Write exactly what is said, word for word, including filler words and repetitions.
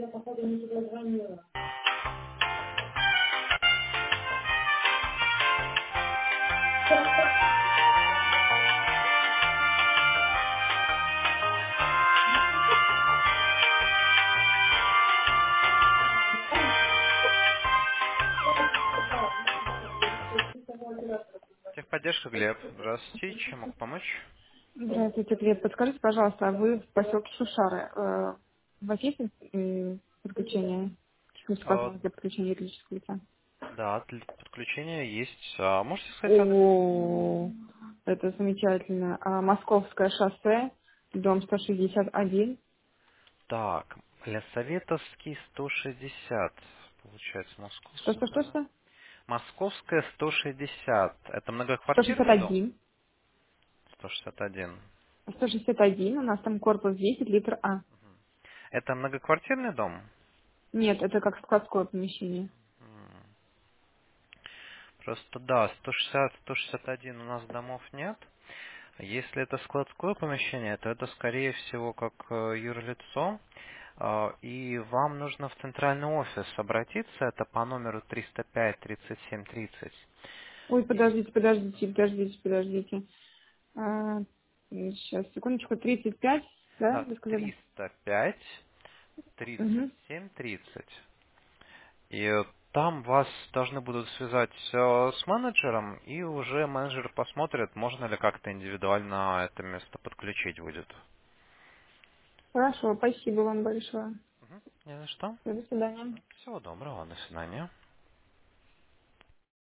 Техподдержка, Глеб. Здравствуйте. Чем могу помочь? Здравствуйте, Глеб. Подскажите, пожалуйста, а вы в поселке Шушары. Э, У вас есть э, подключение? Техническая А, возможность для подключения юридического лица? да, для подключения есть. А, можете сказать адрес? О, это замечательно. А, Московское шоссе, дом сто шестьдесят один. Так, Лесоветовский сто шестьдесят. Получается, Что, что, что, московская, да? что? Московская сто шестьдесят. Это сто шестьдесят многоквартирный дом? один. сто шестьдесят один. сто шестьдесят один, у нас там корпус десять, литр А. Это многоквартирный дом? Нет, это как складское помещение. М, Просто да, сто шестьдесят сто шестьдесят один у нас домов нет. Если это складское помещение, то это скорее всего как э, юрлицо. А, И вам нужно в центральный офис обратиться, это по номеру триста пять тридцать семь тридцать. Ой, И подождите, подождите, подождите, подождите. А, сейчас, секундочку, тридцать пять, да, да, вы сказали? триста пять тридцать Угу. семь тридцать. И там вас должны будут связать э, с менеджером, и уже менеджер посмотрит, можно ли как-то индивидуально это место подключить будет. Хорошо, спасибо вам большое. Мгм. Не за что. До свидания. Всего доброго, до свидания.